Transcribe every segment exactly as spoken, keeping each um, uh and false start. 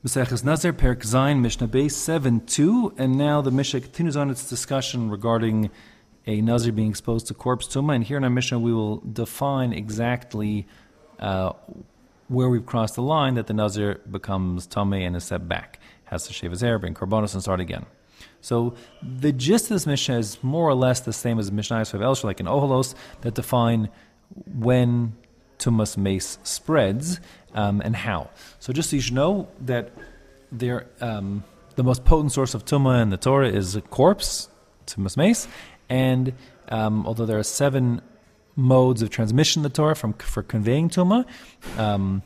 Maseches Nazir, Perek Zayin, Mishnah Beis seven two, and now the Mishnah continues on its discussion regarding a Nazir being exposed to corpse tumah, and here in our Mishnah we will define exactly uh, where we've crossed the line that the Nazir becomes tamei and is set back, has to shave his hair, bring korbanos, and start again. So the gist of this Mishnah is more or less the same as Mishnah Yisrael Elsher, like in Oholos, that define when tumas mace spreads um, and how. So just so you should know that there, um, the most potent source of tumah in the Torah is a corpse, tumas mace, and um, although there are seven modes of transmission in the Torah from, for conveying tumah, um,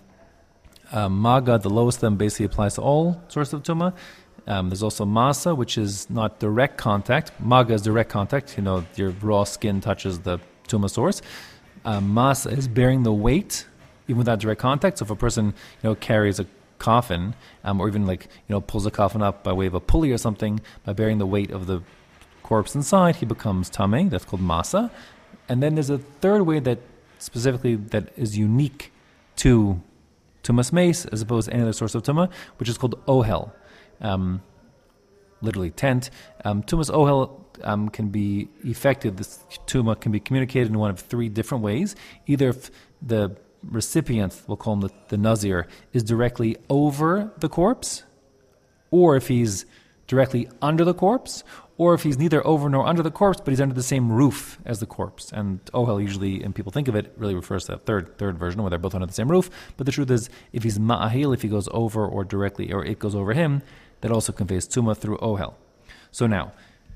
um, maga, the lowest of them, basically applies to all sources of tumah. Um, there's also masa, which is not direct contact. Maga is direct contact. You know, your raw skin touches the tumah source. Um, masa is bearing the weight, even without direct contact. So if a person, you know, carries a coffin, um, or even like, you know, pulls a coffin up by way of a pulley or something, by bearing the weight of the corpse inside, he becomes tamei. That's called masa. And then there's a third way that specifically that is unique to tumas mace as opposed to any other source of tumah, which is called ohel. Um, literally tent. Um, tumas ohel um, can be effected. This tumah can be communicated in one of three different ways. Either if the recipient, we'll call him the, the nazir, is directly over the corpse, or if he's directly under the corpse, or if he's neither over nor under the corpse, but he's under the same roof as the corpse. And ohel usually, and people think of it, really refers to that third third version, where they're both under the same roof. But the truth is, if he's ma'ahil, if he goes over or directly, or it goes over him, that also conveys tumah through ohel. So now,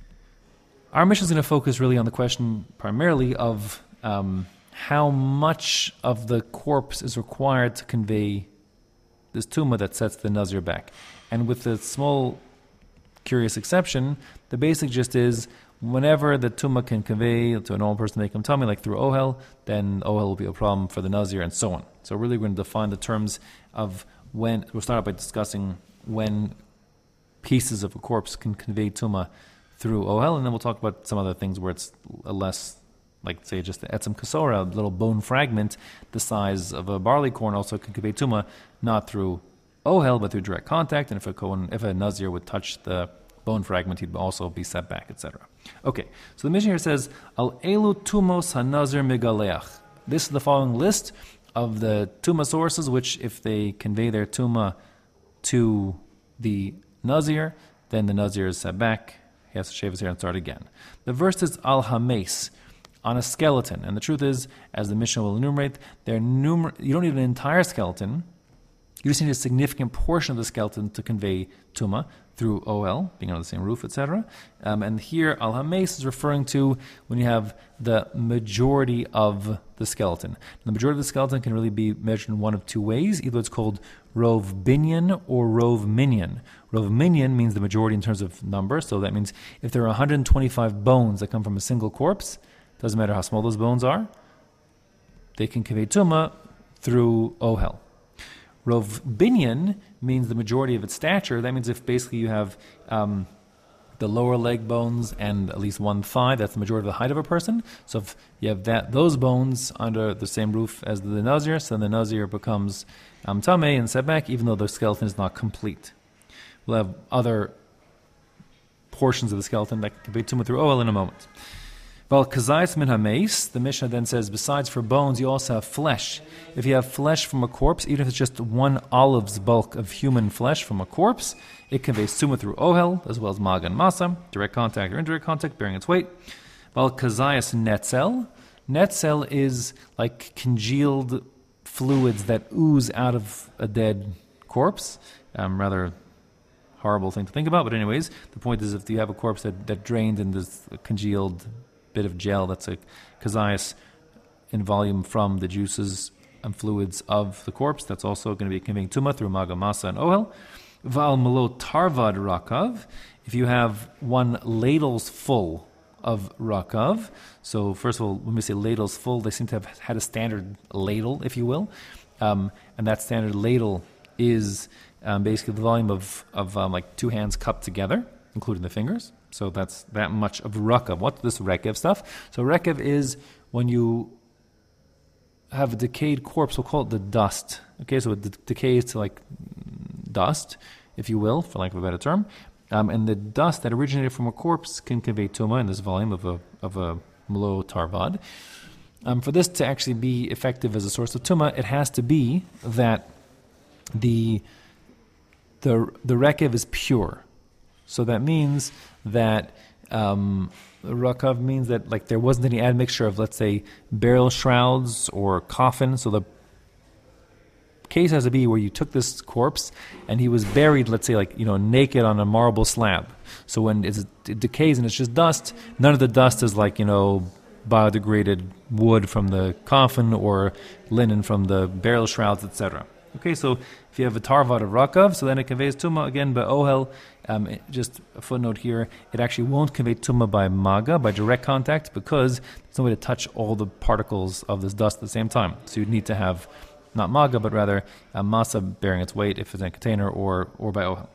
our mission is going to focus really on the question primarily of um, how much of the corpse is required to convey this tumah that sets the nazir back. And with a small, curious exception, the basic gist is whenever the tumah can convey to a normal person, they come tamei, like through ohel, then ohel will be a problem for the nazir, and so on. So really we're going to define the terms of when, we'll start out by discussing when pieces of a corpse can convey tumah through ohel, and then we'll talk about some other things where it's a less, like say just the etzem kasora, a little bone fragment the size of a barley corn also can convey tumah, not through ohel, but through direct contact, and if a kohen, if a nazir would touch the bone fragment, he'd also be set back, et cetera. Okay, so the Mishnah here says, Al elu tumos hanazir megaleach. This is the following list of the tumah sources, which if they convey their tumah to the nazir, then the nazir is set back, he has to shave his hair and start again. The verse is al hames, on a skeleton, and the truth is, as the Mishnah will enumerate, there are numer- you don't need an entire skeleton, you just need a significant portion of the skeleton to convey tumah through ohel, being on the same roof, et cetera. Um, and here, al hames is referring to when you have the majority of the skeleton. The majority of the skeleton can really be measured in one of two ways. Either it's called rov binyan or rov minyan. Rov minyan means the majority in terms of number, so that means if there are one hundred twenty-five bones that come from a single corpse, doesn't matter how small those bones are, they can convey tumah through ohel. Rov binyan means the majority of its stature. That means if basically you have um, the lower leg bones and at least one thigh, that's the majority of the height of a person. So if you have that those bones under the same roof as the nazir, so then the nazir becomes um, tamei and set back, even though the skeleton is not complete. We'll have other portions of the skeleton that can convey tumah through ohel in a moment. Well, kazayis min hameis, the Mishnah then says, besides for bones, you also have flesh. If you have flesh from a corpse, even if it's just one olive's bulk of human flesh from a corpse, it conveys tumah through ohel, as well as maga and masa, direct contact or indirect contact, bearing its weight. Well, kazayis netzel, netzel is like congealed fluids that ooze out of a dead corpse. Um, rather horrible thing to think about, but anyways, the point is if you have a corpse that, that drained in this congealed bit of gel, that's a kazayas in volume from the juices and fluids of the corpse, that's also going to be conveying tumah through maga, masa, and ohel. Val malo tarvad rakav, if you have one ladle's full of rakav, so first of all, when we say ladle's full, they seem to have had a standard ladle, if you will, um, and that standard ladle is um, basically the volume of, of um, like two hands cupped together, including the fingers. So that's that much of rakav. What's this rekev stuff? So rekev is when you have a decayed corpse, we'll call it the dust. Okay, so it de- decays to like dust, if you will, for lack of a better term. Um, and the dust that originated from a corpse can convey tuma in this volume of a of a mlo tarvad. Um, for this to actually be effective as a source of tuma, it has to be that the the the rekev is pure. So that means that um, rakav means that like there wasn't any admixture of, let's say, burial shrouds or coffin. So the case has to be where you took this corpse and he was buried, let's say, like, you know, naked on a marble slab. So when it's, it decays and it's just dust, none of the dust is like, you know, biodegraded wood from the coffin or linen from the burial shrouds, et cetera. Okay, so if you have a tarvad of rakav, so then it conveys tumah again by ohel. Um, it, just a footnote here, it actually won't convey tumah by maga, by direct contact, because there's no way to touch all the particles of this dust at the same time. So you'd need to have not maga, but rather a masa bearing its weight if it's in a container, or or by ohel.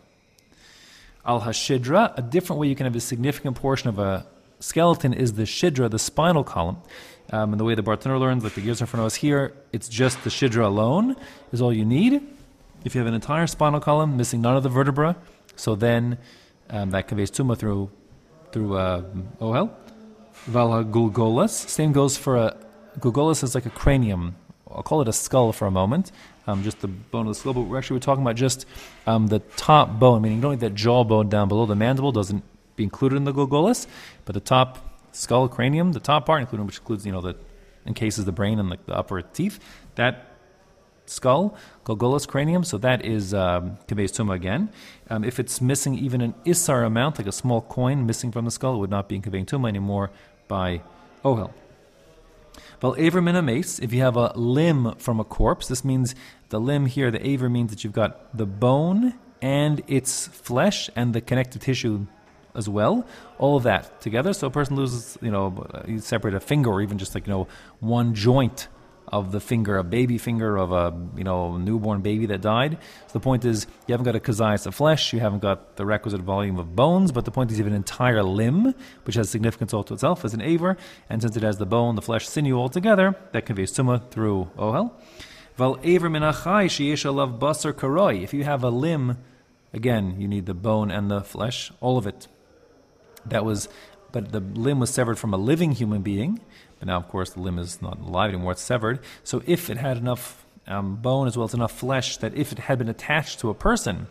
Al hashidra, a different way you can have a significant portion of a skeleton is the shidra, the spinal column. Um, and the way the Bartanur learns, like the Gizar for us here, it's just the shidra alone is all you need. If you have an entire spinal column missing none of the vertebra, so then um, that conveys tumah through through uh, ohel. Val gulgolas. Same goes for a gulgolas is like a cranium. I'll call it a skull for a moment. Um, just the bone of the skull, but we're actually we're talking about just um, the top bone, meaning you don't need that jawbone down below. The mandible doesn't be included in the gulgolas, but the top skull, cranium, the top part, including which includes, you know, the encases the brain and like the upper teeth, that skull, gulgolas, cranium, so that is um, conveys tumah again. Um, if it's missing even an isar amount, like a small coin missing from the skull, it would not be conveying tumah anymore by ohel. Well, aver min mace, if you have a limb from a corpse, this means the limb here, the aver means that you've got the bone and its flesh and the connective tissue as well, all of that together. So a person loses, you know, you separate a finger, or even just like, you know, one joint of the finger, a baby finger of a, you know, newborn baby that died. So the point is, you haven't got a kazayas of flesh, you haven't got the requisite volume of bones, but the point is you have an entire limb, which has significance all to itself as an aver, and since it has the bone, the flesh, sinew all together, that conveys tumah through ohel. Val aver min achai sheyesh alav basar karoi. If you have a limb, again, you need the bone and the flesh, all of it. That was, but the limb was severed from a living human being. But now, of course, the limb is not alive anymore; it's severed. So, if it had enough um, bone as well as enough flesh, that if it had been attached to a person,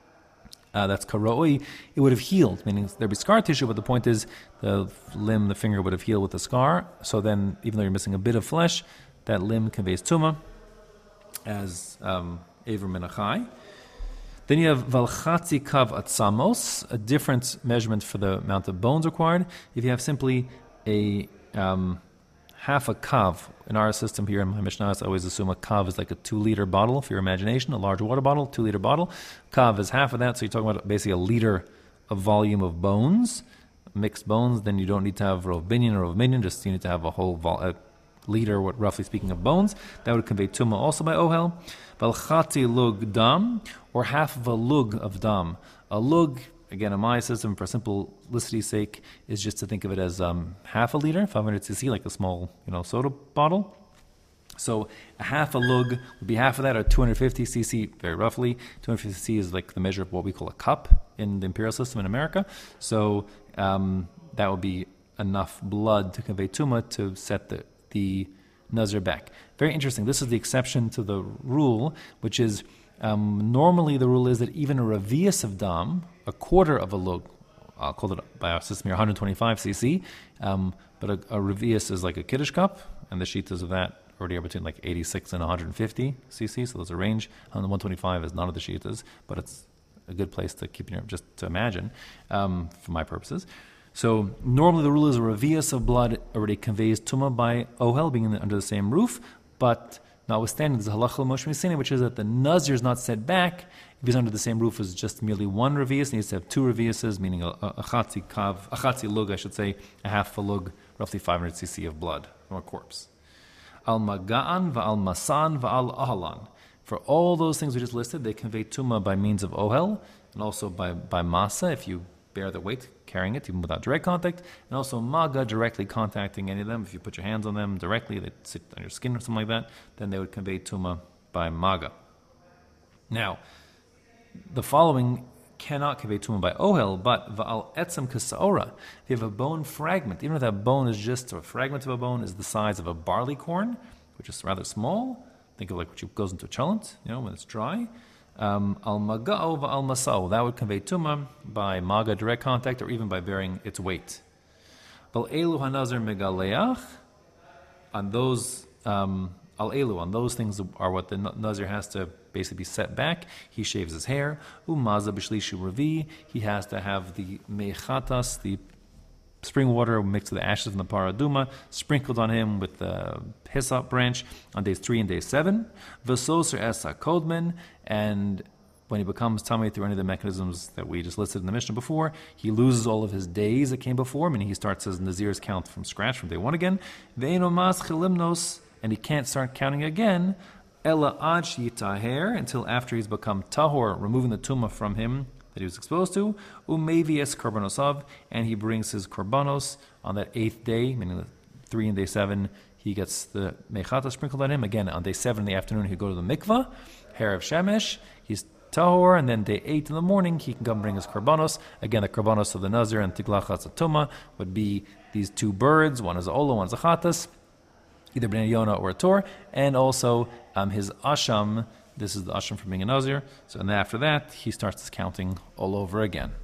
uh, that's karoi, it would have healed. Meaning there'd be scar tissue, but the point is, the limb, the finger would have healed with the scar. So then, even though you're missing a bit of flesh, that limb conveys tumah as um, aver min achai. Then you have valchatzi kav atzamos, a different measurement for the amount of bones required. If you have simply a um, half a kav, in our system here in my Mishnah, I always assume a kav is like a two-liter bottle for your imagination, a large water bottle, two-liter bottle. Kav is half of that, so you're talking about basically a liter of volume of bones, mixed bones. Then you don't need to have rov binyan or rov minyan, just you need to have a whole vol- a liter, what roughly speaking, of bones. That would convey tumah also by ohel. Valchati lug dam, or half of a lug of dam. A lug, again, in my system, for simplicity's sake, is just to think of it as um, half a liter, five hundred c c, like a small, you know, soda bottle. So a half a lug would be half of that, or two hundred fifty c c, very roughly. two hundred fifty c c is like the measure of what we call a cup in the imperial system in America. So um, that would be enough blood to convey tumah to set the the nazir back. Very interesting. This is the exception to the rule, which is um, normally the rule is that even a revius of dam, a quarter of a lug, I'll call it by our system here one hundred twenty-five c c, um, but a, a revius is like a kiddush cup, and the shitas of that already are between like eighty-six and one hundred fifty c c, so there's a range. one twenty-five is none of the shitas, but it's a good place to keep, you know, just to imagine um, for my purposes. So normally the rule is a revius of blood already conveys tumah by ohel, being in the, under the same roof, but notwithstanding, there's a halacha Moshe Messina, which is that the nazir is not set back if he's under the same roof as just merely one revius. He needs to have two reviuses, meaning a, a, a chatzi kav, a chatzi lug, I should say, a half a lug, roughly five hundred c c of blood from a corpse. Al maga'an va'al masan va'al ahalan. For all those things we just listed, they convey tumah by means of ohel, and also by, by masa, if you bear the weight, carrying it, even without direct contact, and also maga, directly contacting any of them. If you put your hands on them directly, they sit on your skin or something like that, then they would convey tumah by maga. Now, the following cannot convey tumah by ohel, but va'al etzem kasaora. If you have a bone fragment, even if that bone is just a fragment of a bone, is the size of a barley corn, which is rather small. Think of like what goes into a cholent, you know, when it's dry. Um, al magao va'al masao. That would convey tumah by maga, direct contact, or even by bearing its weight. Val elu hanazir megaleach. On those, um, al elu, on those things are what the nazir has to basically be set back. He shaves his hair. Umaza b'shlishu revi. He has to have the mechatas, the spring water mixed with the ashes from the paraduma, sprinkled on him with the hyssop branch on days three and day seven. V'soser esa kodman, and when he becomes tamei through any of the mechanisms that we just listed in the Mishnah before, he loses all of his days that came before, meaning he starts his nazir's count from scratch from day one again. Ve'eno mas chilimnos, and he can't start counting again. Ella ad shitaher, until after he's become tahor, removing the tumah from him that he was exposed to. Umevies korbaноsav, and he brings his korbanos on that eighth day, meaning the three and day seven. He gets the mechata sprinkled on him. Again, on day seven in the afternoon, he go to the mikvah, hair of shemesh. He's tahor, and then day eight in the morning, he can come bring his korbanos. Again, the korbanos of the nazir and tiglachat tumah would be these two birds. One is a ola, one is a chatas, either bnei yonah or a tor, and also um, his asham. This is the asham for being a nazir. So, and after that, he starts his counting all over again.